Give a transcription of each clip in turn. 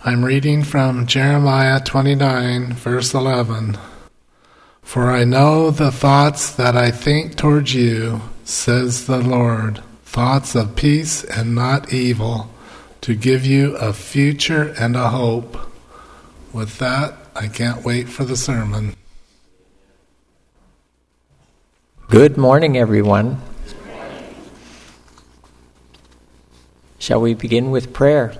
I'm reading from Jeremiah 29, verse 11. For I know the thoughts that I think towards you, says the Lord, thoughts of peace and not evil, to give you a future and a hope. With that, I can't wait for the sermon. Good morning, everyone. Shall we begin with prayer?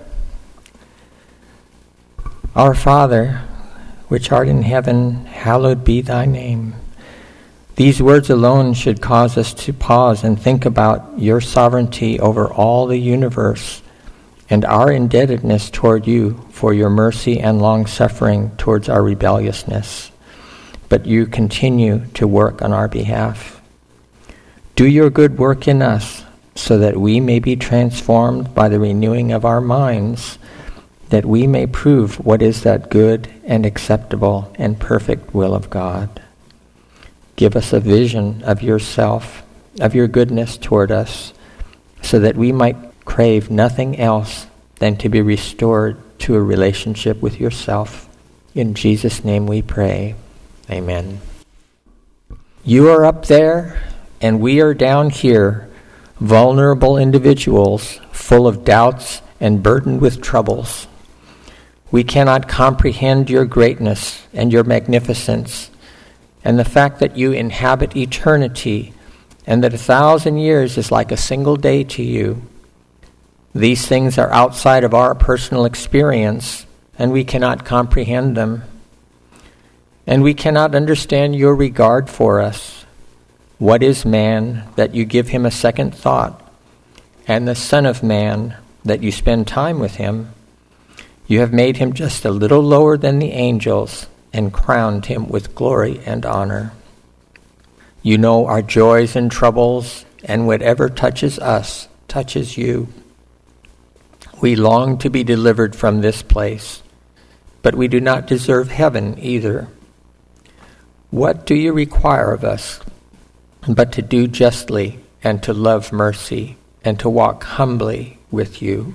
Our Father, which art in heaven, hallowed be thy name. These words alone should cause us to pause and think about your sovereignty over all the universe and our indebtedness toward you for your mercy and long-suffering towards our rebelliousness. But you continue to work on our behalf. Do your good work in us so that we may be transformed by the renewing of our minds, that we may prove what is that good and acceptable and perfect will of God. Give us a vision of yourself, of your goodness toward us, so that we might crave nothing else than to be restored to a relationship with yourself. In Jesus' name we pray. Amen. You are up there, and we are down here, vulnerable individuals full of doubts and burdened with troubles. We cannot comprehend your greatness and your magnificence, and the fact that you inhabit eternity, and that 1,000 years is like a single day to you. These things are outside of our personal experience, and we cannot comprehend them. And we cannot understand your regard for us. What is man that you give him a second thought, and the Son of Man that you spend time with him? You have made him just a little lower than the angels and crowned him with glory and honor. You know our joys and troubles, and whatever touches us touches you. We long to be delivered from this place, but we do not deserve heaven either. What do you require of us but to do justly and to love mercy and to walk humbly with you?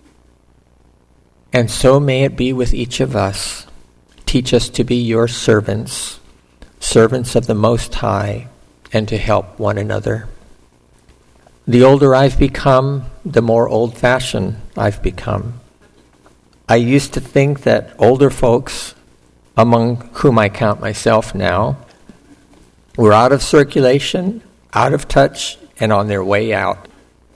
And so may it be with each of us. Teach us to be your servants, servants of the Most High, and to help one another. The older I've become, the more old-fashioned I've become. I used to think that older folks, among whom I count myself now, were out of circulation, out of touch, and on their way out.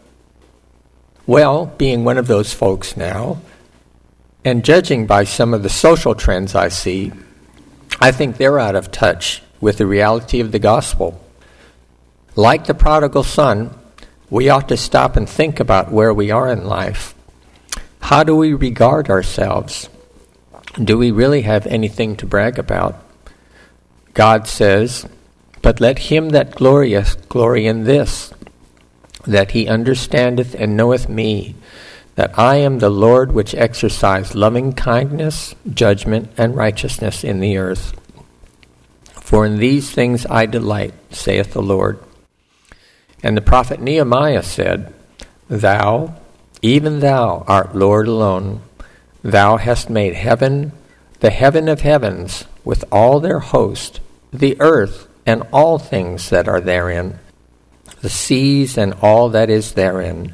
Well, being one of those folks now, and judging by some of the social trends I see, I think they're out of touch with the reality of the gospel. Like the prodigal son, we ought to stop and think about where we are in life. How do we regard ourselves? Do we really have anything to brag about? God says, "But let him that glorieth glory in this, that he understandeth and knoweth me, that I am the Lord which exercise loving kindness, judgment, and righteousness in the earth. For in these things I delight, saith the Lord." And the prophet Nehemiah said, "Thou, even thou, art Lord alone. Thou hast made heaven, the heaven of heavens, with all their host, the earth and all things that are therein, the seas and all that is therein.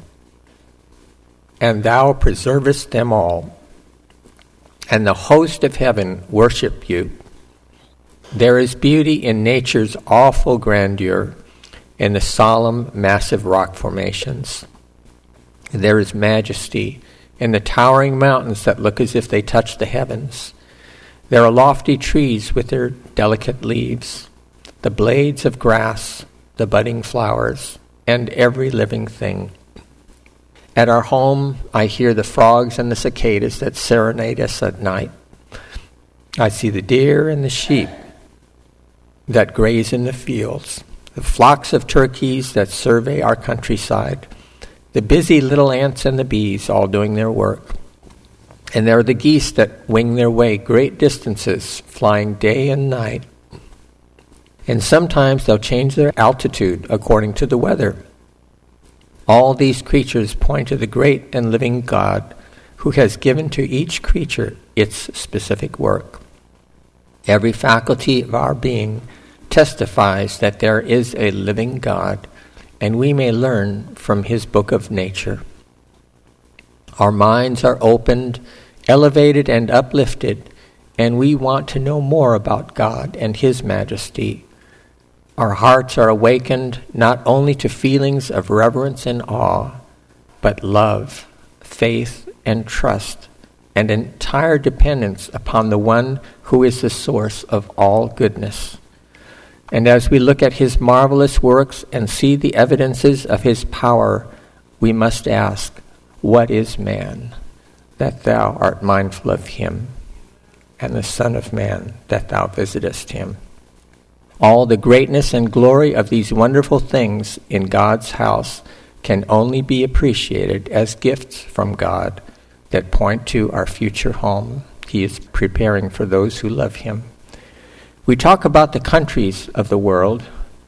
And thou preservest them all, and the host of heaven worship you. There is beauty in nature's awful grandeur, in the solemn, massive rock formations. There is majesty in the towering mountains that look as if they touch the heavens. There are lofty trees with their delicate leaves, the blades of grass, the budding flowers, and every living thing. At our home, I hear the frogs and the cicadas that serenade us at night. I see the deer and the sheep that graze in the fields, the flocks of turkeys that survey our countryside, the busy little ants and the bees all doing their work. And there are the geese that wing their way great distances, flying day and night. And sometimes they'll change their altitude according to the weather. All these creatures point to the great and living God, who has given to each creature its specific work. Every faculty of our being testifies that there is a living God, and we may learn from his book of nature. Our minds are opened, elevated, and uplifted, and we want to know more about God and his majesty. Our hearts are awakened not only to feelings of reverence and awe, but love, faith, and trust, and entire dependence upon the one who is the source of all goodness. And as we look at his marvelous works and see the evidences of his power, we must ask, what is man, that thou art mindful of him, and the Son of Man, that thou visitest him? All the greatness and glory of these wonderful things in God's house can only be appreciated as gifts from God that point to our future home he is preparing for those who love him. We talk about the countries of the world,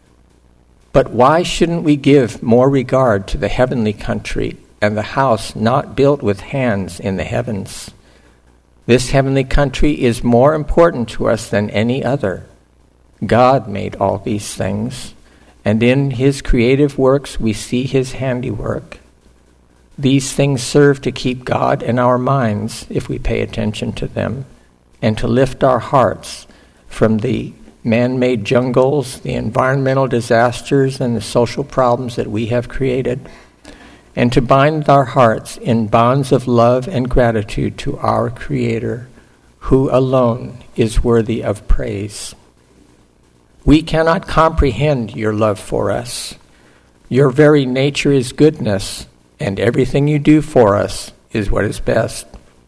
but why shouldn't we give more regard to the heavenly country and the house not built with hands in the heavens? This heavenly country is more important to us than any other. God made all these things, and in his creative works we see his handiwork. These things serve to keep God in our minds if we pay attention to them, and to lift our hearts from the man-made jungles, the environmental disasters, and the social problems that we have created, and to bind our hearts in bonds of love and gratitude to our Creator, who alone is worthy of praise. We cannot comprehend your love for us. Your very nature is goodness, and everything you do for us is what is best.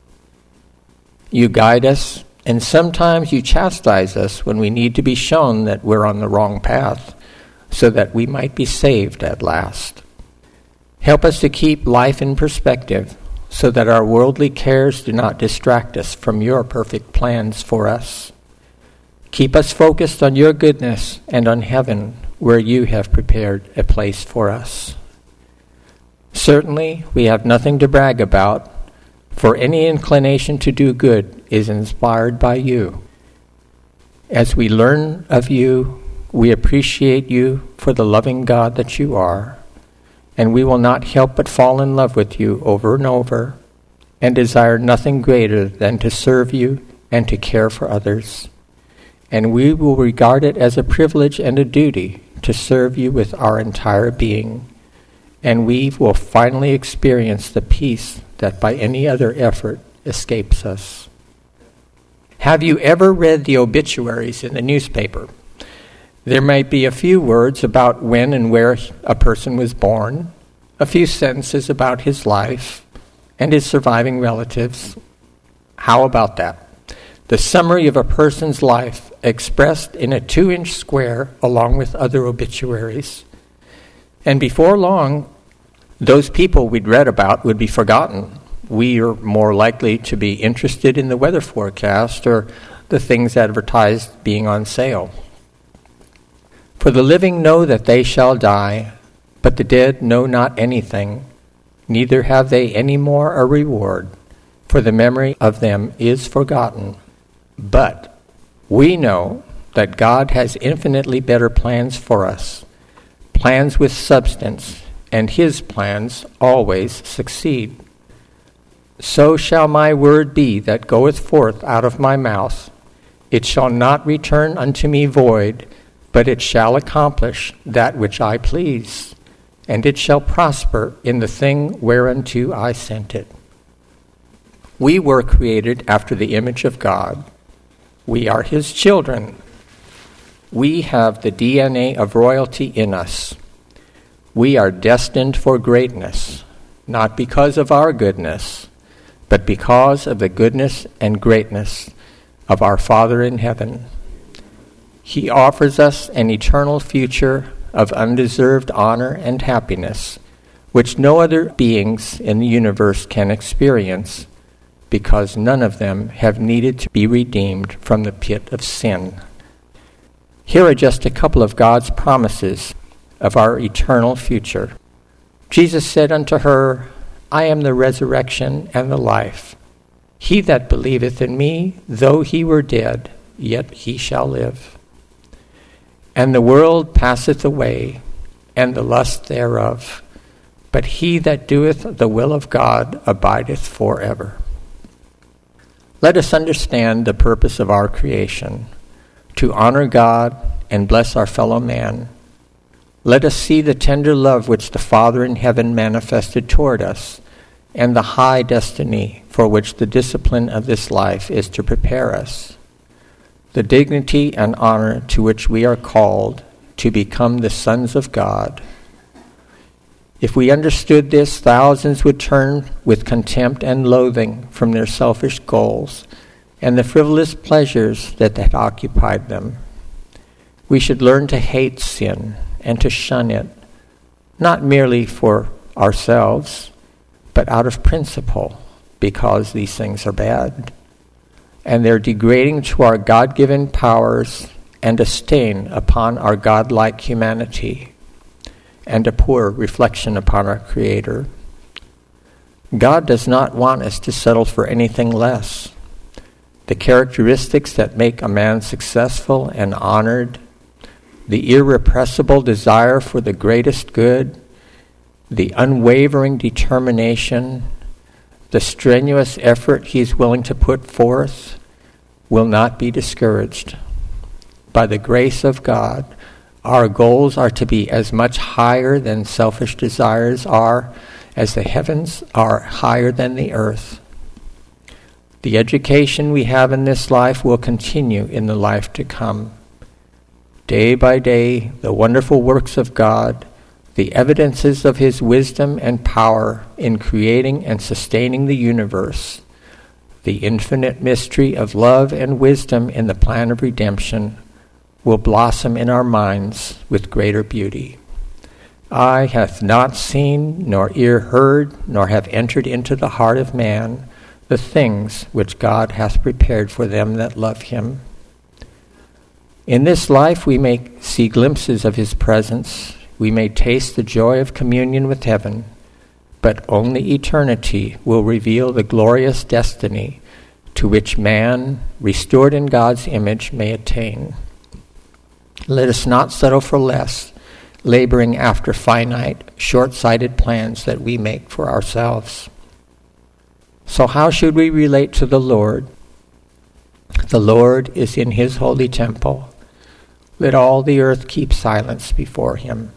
You guide us, and sometimes you chastise us when we need to be shown that we're on the wrong path, so that we might be saved at last. Help us to keep life in perspective, so that our worldly cares do not distract us from your perfect plans for us. Keep us focused on your goodness and on heaven, where you have prepared a place for us. Certainly, we have nothing to brag about, for any inclination to do good is inspired by you. As we learn of you, we appreciate you for the loving God that you are, and we will not help but fall in love with you over and over, and desire nothing greater than to serve you and to care for others. And we will regard it as a privilege and a duty to serve you with our entire being, and we will finally experience the peace that by any other effort escapes us. Have you ever read the obituaries in the newspaper? There might be a few words about when and where a person was born, a few sentences about his life and his surviving relatives. How about that? The summary of a person's life expressed in a 2-inch square along with other obituaries. And before long, those people we'd read about would be forgotten. We are more likely to be interested in the weather forecast or the things advertised being on sale. For the living know that they shall die, but the dead know not anything, neither have they any more a reward, for the memory of them is forgotten. But we know that God has infinitely better plans for us, plans with substance, and his plans always succeed. So shall my word be that goeth forth out of my mouth. It shall not return unto me void, but it shall accomplish that which I please, and it shall prosper in the thing whereunto I sent it. We were created after the image of God. We are his children. We have the DNA of royalty in us. We are destined for greatness, not because of our goodness, but because of the goodness and greatness of our Father in heaven. He offers us an eternal future of undeserved honor and happiness, which no other beings in the universe can experience, because none of them have needed to be redeemed from the pit of sin. Here are just a couple of God's promises of our eternal future. Jesus said unto her, I am the resurrection and the life. He that believeth in me, though he were dead, yet he shall live. And the world passeth away, and the lust thereof. But he that doeth the will of God abideth forever. Let us understand the purpose of our creation, to honor God and bless our fellow man. Let us see the tender love which the Father in heaven manifested toward us, and the high destiny for which the discipline of this life is to prepare us, the dignity and honor to which we are called to become the sons of God. If we understood this, thousands would turn with contempt and loathing from their selfish goals and the frivolous pleasures that had occupied them. We should learn to hate sin and to shun it, not merely for ourselves, but out of principle, because these things are bad, and they're degrading to our God-given powers and a stain upon our God-like humanity, and a poor reflection upon our Creator. God does not want us to settle for anything less. The characteristics that make a man successful and honored, the irrepressible desire for the greatest good, the unwavering determination, the strenuous effort he's willing to put forth, will not be discouraged. By the grace of God, our goals are to be as much higher than selfish desires are, as the heavens are higher than the earth. The education we have in this life will continue in the life to come. Day by day, the wonderful works of God, the evidences of his wisdom and power in creating and sustaining the universe, the infinite mystery of love and wisdom in the plan of redemption, will blossom in our minds with greater beauty. Eye hath not seen, nor ear heard, nor have entered into the heart of man the things which God hath prepared for them that love him. In this life we may see glimpses of his presence, we may taste the joy of communion with heaven, but only eternity will reveal the glorious destiny to which man, restored in God's image, may attain. Let us not settle for less, laboring after finite, short-sighted plans that we make for ourselves. So how should we relate to the Lord? The Lord is in his holy temple. Let all the earth keep silence before him.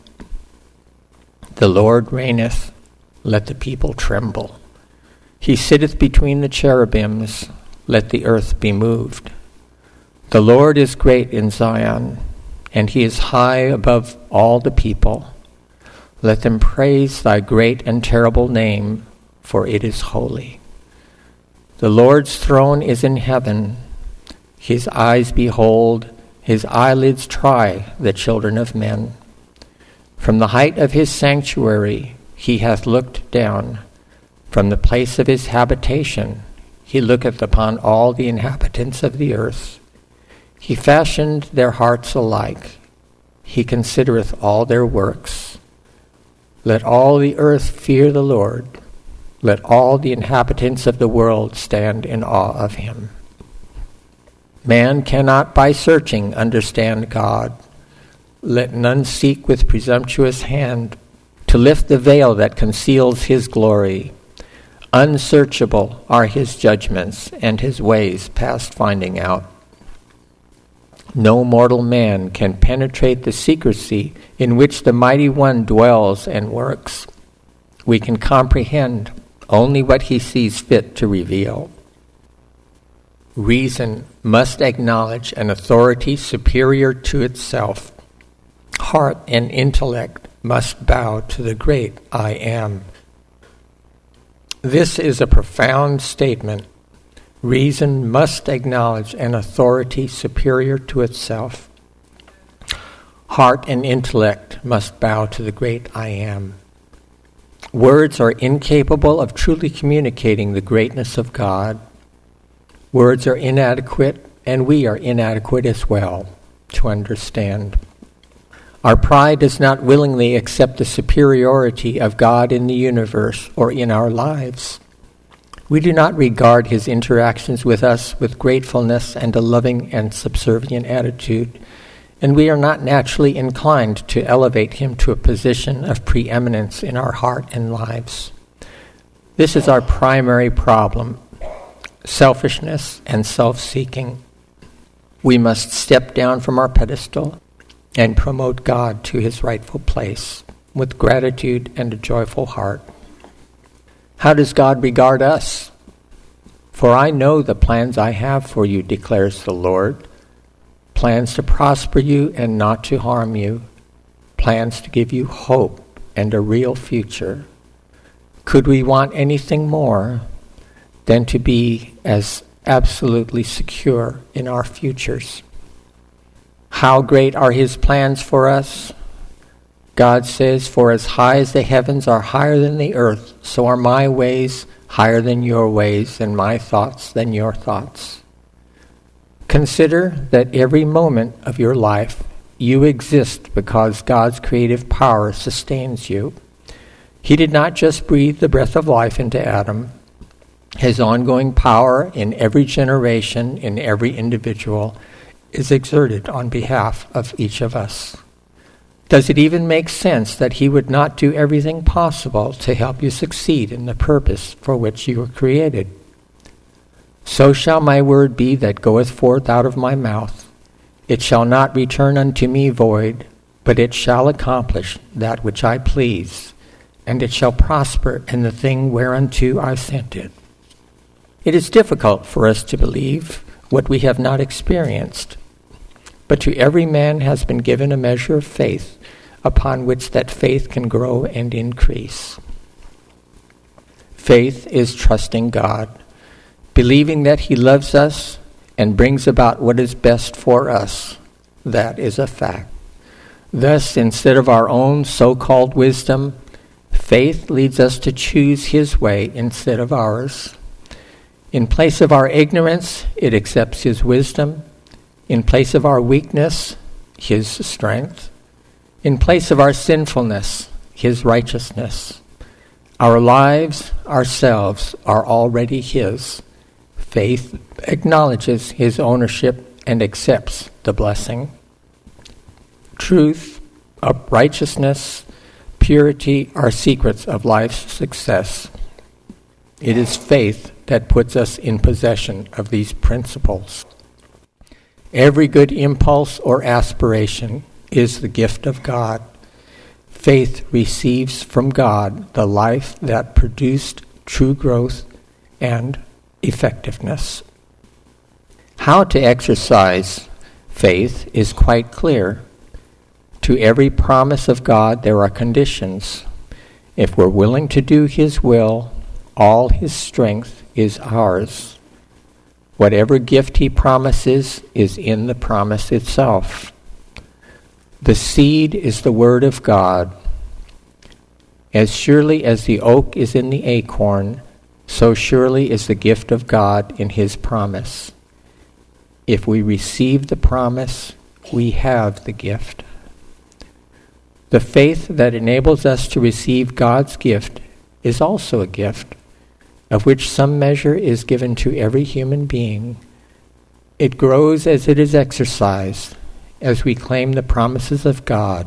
The Lord reigneth, let the people tremble. He sitteth between the cherubims, let the earth be moved. The Lord is great in Zion, and he is high above all the people. Let them praise thy great and terrible name, for it is holy. The Lord's throne is in heaven. His eyes behold, his eyelids try the children of men. From the height of his sanctuary he hath looked down. From the place of his habitation he looketh upon all the inhabitants of the earth. He fashioned their hearts alike. He considereth all their works. Let all the earth fear the Lord. Let all the inhabitants of the world stand in awe of him. Man cannot by searching understand God. Let none seek with presumptuous hand to lift the veil that conceals his glory. Unsearchable are his judgments, and his ways past finding out. No mortal man can penetrate the secrecy in which the Mighty One dwells and works. We can comprehend only what he sees fit to reveal. Reason must acknowledge an authority superior to itself. Heart and intellect must bow to the great I Am. This is a profound statement. Reason must acknowledge an authority superior to itself. Heart and intellect must bow to the great I Am. Words are incapable of truly communicating the greatness of God. Words are inadequate, and we are inadequate as well to understand. Our pride does not willingly accept the superiority of God in the universe or in our lives. We do not regard his interactions with us with gratefulness and a loving and subservient attitude, and we are not naturally inclined to elevate him to a position of preeminence in our heart and lives. This is our primary problem: selfishness and self-seeking. We must step down from our pedestal and promote God to his rightful place with gratitude and a joyful heart. How does God regard us? For I know the plans I have for you, declares the Lord. Plans to prosper you and not to harm you. Plans to give you hope and a real future. Could we want anything more than to be as absolutely secure in our futures? How great are his plans for us? God says, "For as high as the heavens are higher than the earth, so are my ways higher than your ways, and my thoughts than your thoughts." Consider that every moment of your life you exist because God's creative power sustains you. He did not just breathe the breath of life into Adam. His ongoing power in every generation, in every individual, is exerted on behalf of each of us. Does it even make sense that he would not do everything possible to help you succeed in the purpose for which you were created? So shall my word be that goeth forth out of my mouth. It shall not return unto me void, but it shall accomplish that which I please, and it shall prosper in the thing whereunto I sent it. It is difficult for us to believe what we have not experienced, but to every man has been given a measure of faith upon which that faith can grow and increase. Faith is trusting God, believing that he loves us and brings about what is best for us. That is a fact. Thus, instead of our own so-called wisdom, faith leads us to choose his way instead of ours. In place of our ignorance, it accepts his wisdom. In place of our weakness, his strength. In place of our sinfulness, his righteousness. Our lives, ourselves, are already his. Faith acknowledges his ownership and accepts the blessing. Truth, righteousness, purity are secrets of life's success. It is faith that puts us in possession of these principles. Every good impulse or aspiration is the gift of God. Faith receives from God the life that produced true growth and effectiveness. How to exercise faith is quite clear. To every promise of God there are conditions. If we're willing to do his will, all his strength is ours. Whatever gift he promises is in the promise itself. The seed is the word of God. As surely as the oak is in the acorn, so surely is the gift of God in his promise. If we receive the promise, we have the gift. The faith that enables us to receive God's gift is also a gift, of which some measure is given to every human being. It grows as it is exercised, as we claim the promises of God.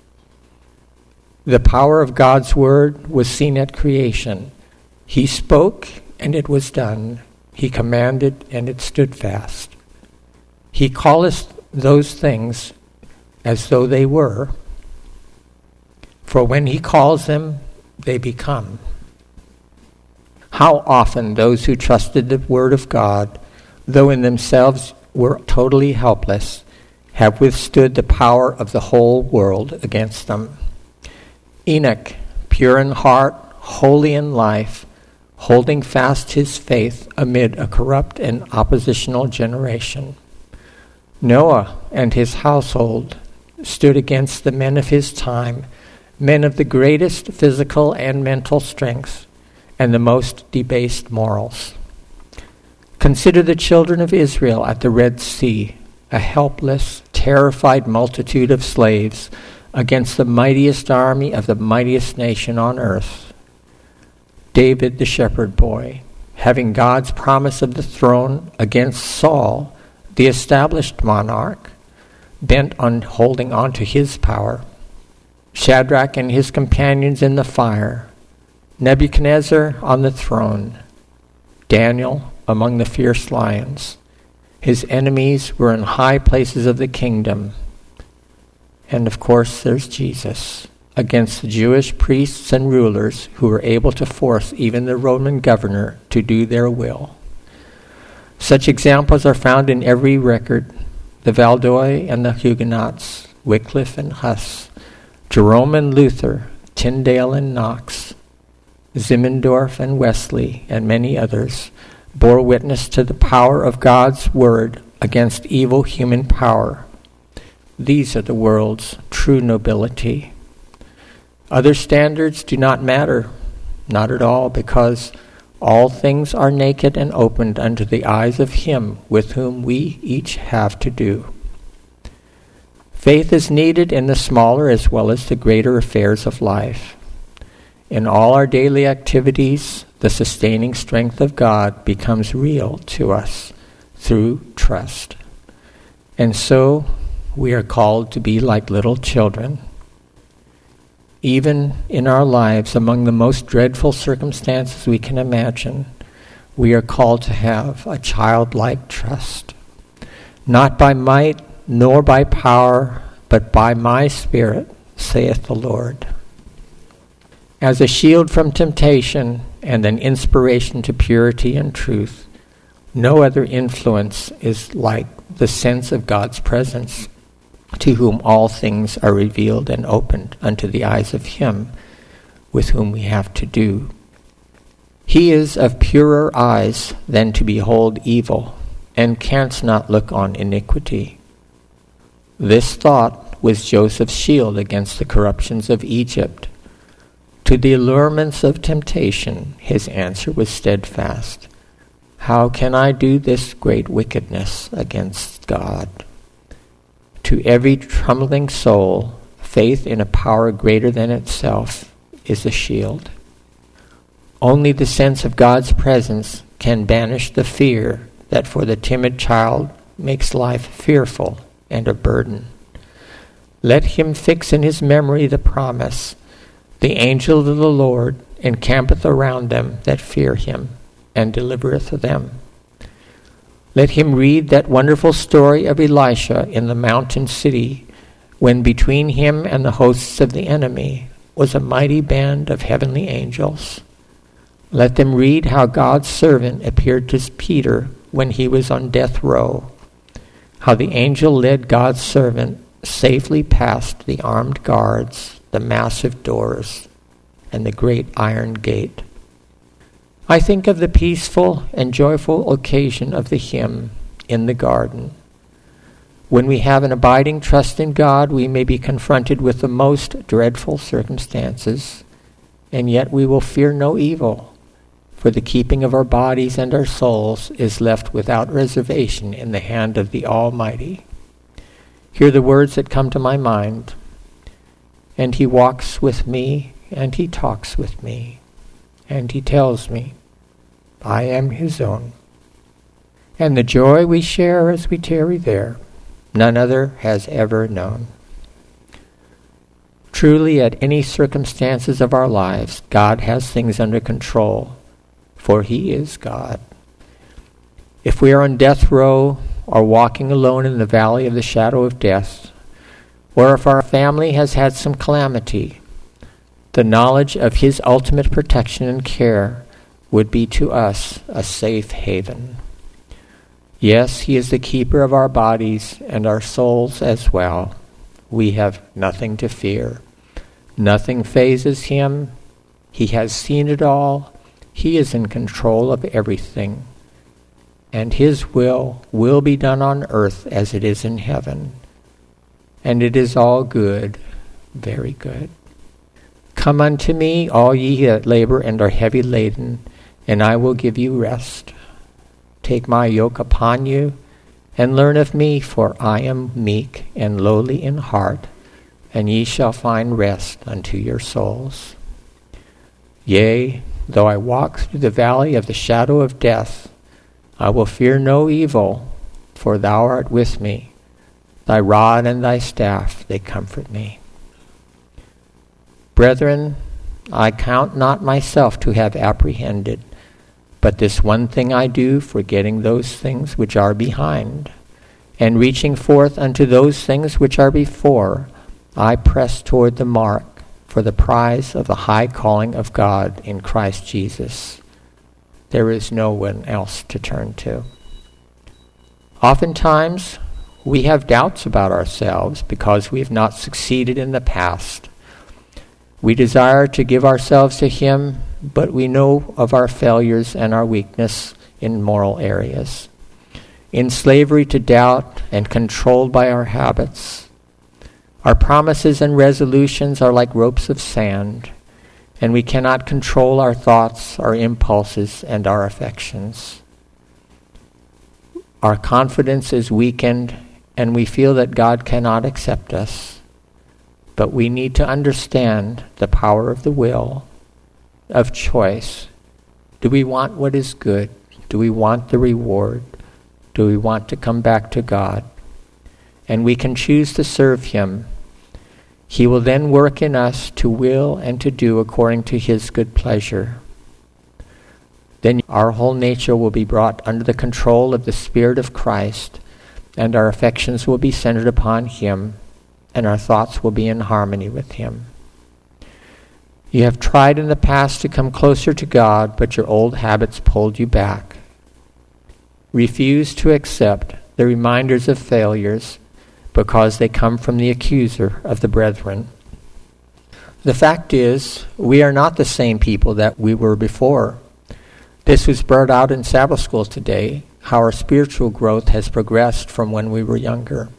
The power of God's word was seen at creation. He spoke, and it was done. He commanded, and it stood fast. He calleth those things as though they were, for when he calls them, they become. How often those who trusted the word of God, though in themselves were totally helpless, have withstood the power of the whole world against them. Enoch, pure in heart, holy in life, holding fast his faith amid a corrupt and oppositional generation. Noah and his household stood against the men of his time, men of the greatest physical and mental strength, and the most debased morals. Consider the children of Israel at the Red Sea, a helpless, terrified multitude of slaves, against the mightiest army of the mightiest nation on earth. David, the shepherd boy, having God's promise of the throne against Saul, the established monarch, bent on holding on to his power. Shadrach and his companions in the fire. Nebuchadnezzar on the throne. Daniel among the fierce lions. His enemies were in high places of the kingdom. And of course there's Jesus, against the Jewish priests and rulers who were able to force even the Roman governor to do their will. Such examples are found in every record: the Valdoi and the Huguenots, Wycliffe and Huss, Jerome and Luther, Tyndale and Knox, Zimmendorf and Wesley, and many others bore witness to the power of God's word against evil human power. These are the world's true nobility. Other standards do not matter, not at all, because all things are naked and opened unto the eyes of Him with whom we each have to do. Faith is needed in the smaller as well as the greater affairs of life. In all our daily activities, the sustaining strength of God becomes real to us through trust. And so we are called to be like little children. Even in our lives, among the most dreadful circumstances we can imagine, we are called to have a childlike trust. Not by might, nor by power, but by my Spirit, saith the Lord. As a shield from temptation and an inspiration to purity and truth, no other influence is like the sense of God's presence, to whom all things are revealed and opened unto the eyes of Him with whom we have to do. He is of purer eyes than to behold evil, and canst not look on iniquity. This thought was Joseph's shield against the corruptions of Egypt. To the allurements of temptation, his answer was steadfast. How can I do this great wickedness against God? To every trembling soul, faith in a power greater than itself is a shield. Only the sense of God's presence can banish the fear that for the timid child makes life fearful and a burden. Let him fix in his memory the promise, the angel of the Lord encampeth around them that fear him, and delivereth them. Let him read that wonderful story of Elisha in the mountain city, when between him and the hosts of the enemy was a mighty band of heavenly angels. Let them read how God's servant appeared to Peter when he was on death row, how the angel led God's servant safely past the armed guards, the massive doors, and the great iron gate. I think of the peaceful and joyful occasion of the hymn in the garden. When we have an abiding trust in God, we may be confronted with the most dreadful circumstances, and yet we will fear no evil, for the keeping of our bodies and our souls is left without reservation in the hand of the Almighty. Hear the words that come to my mind. And He walks with me, and He talks with me, and He tells me, I am His own. And the joy we share as we tarry there, none other has ever known. Truly, at any circumstances of our lives, God has things under control, for He is God. If we are on death row or walking alone in the valley of the shadow of death, or if our family has had some calamity, the knowledge of His ultimate protection and care would be to us a safe haven. Yes, He is the keeper of our bodies and our souls as well. We have nothing to fear. Nothing phases Him. He has seen it all. He is in control of everything. And His will be done on earth as it is in heaven. And it is all good, very good. Come unto me, all ye that labor and are heavy laden, and I will give you rest. Take my yoke upon you, and learn of me, for I am meek and lowly in heart, and ye shall find rest unto your souls. Yea, though I walk through the valley of the shadow of death, I will fear no evil, for thou art with me. Thy rod and thy staff, they comfort me. Brethren, I count not myself to have apprehended, but this one thing I do, forgetting those things which are behind, and reaching forth unto those things which are before, I press toward the mark for the prize of the high calling of God in Christ Jesus. There is no one else to turn to. Oftentimes, we have doubts about ourselves because we have not succeeded in the past. We desire to give ourselves to Him, but we know of our failures and our weakness in moral areas. In slavery to doubt and controlled by our habits, our promises and resolutions are like ropes of sand, and we cannot control our thoughts, our impulses, and our affections. Our confidence is weakened, and we feel that God cannot accept us. But we need to understand the power of the will, of choice. Do we want what is good? Do we want the reward? Do we want to come back to God? And we can choose to serve Him. He will then work in us to will and to do according to His good pleasure. Then our whole nature will be brought under the control of the Spirit of Christ, and our affections will be centered upon Him, and our thoughts will be in harmony with Him. You have tried in the past to come closer to God, but your old habits pulled you back. Refuse to accept the reminders of failures because they come from the accuser of the brethren. The fact is, we are not the same people that we were before. This was brought out in Sabbath school today, how our spiritual growth has progressed from when we were younger.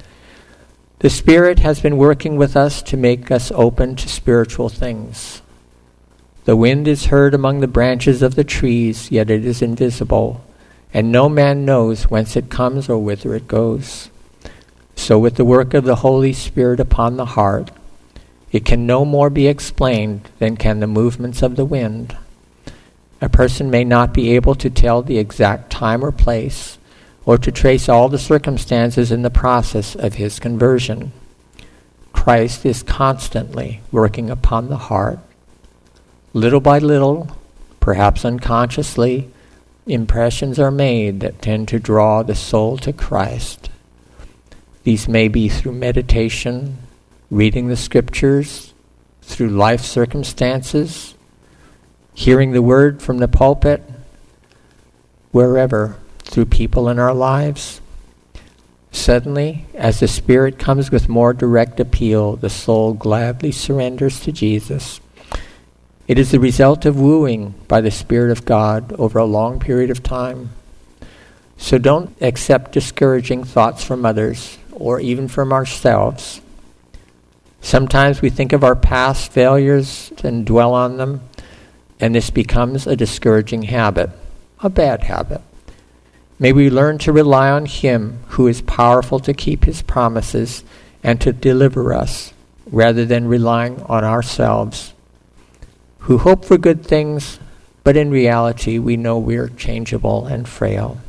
The Spirit has been working with us to make us open to spiritual things. The wind is heard among the branches of the trees, yet it is invisible, and no man knows whence it comes or whither it goes. So with the work of the Holy Spirit upon the heart, it can no more be explained than can the movements of the wind. A person may not be able to tell the exact time or place, or to trace all the circumstances in the process of his conversion. Christ is constantly working upon the heart. Little by little, perhaps unconsciously, impressions are made that tend to draw the soul to Christ. These may be through meditation, reading the Scriptures, through life circumstances, hearing the word from the pulpit, wherever, through people in our lives. Suddenly, as the Spirit comes with more direct appeal, the soul gladly surrenders to Jesus. It is the result of wooing by the Spirit of God over a long period of time. So don't accept discouraging thoughts from others or even from ourselves. Sometimes we think of our past failures and dwell on them, and this becomes a discouraging habit, a bad habit. May we learn to rely on Him who is powerful to keep His promises and to deliver us, rather than relying on ourselves, who hope for good things, but in reality we know we are changeable and frail.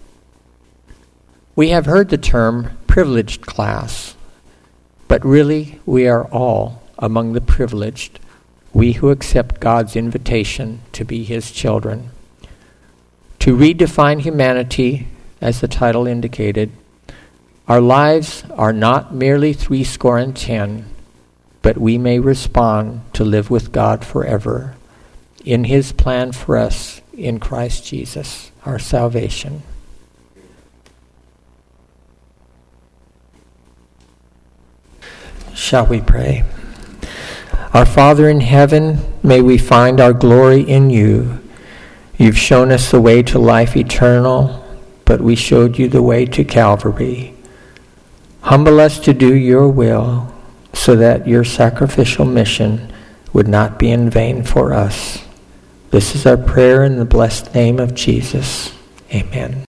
We have heard the term privileged class, but really we are all among the privileged, we who accept God's invitation to be His children. To redefine humanity, as the title indicated, our lives are not merely 70, but we may respond to live with God forever in His plan for us in Christ Jesus, our salvation. Shall we pray? Our Father in heaven, may we find our glory in You. You've shown us the way to life eternal, but we showed You the way to Calvary. Humble us to do Your will, so that Your sacrificial mission would not be in vain for us. This is our prayer in the blessed name of Jesus. Amen.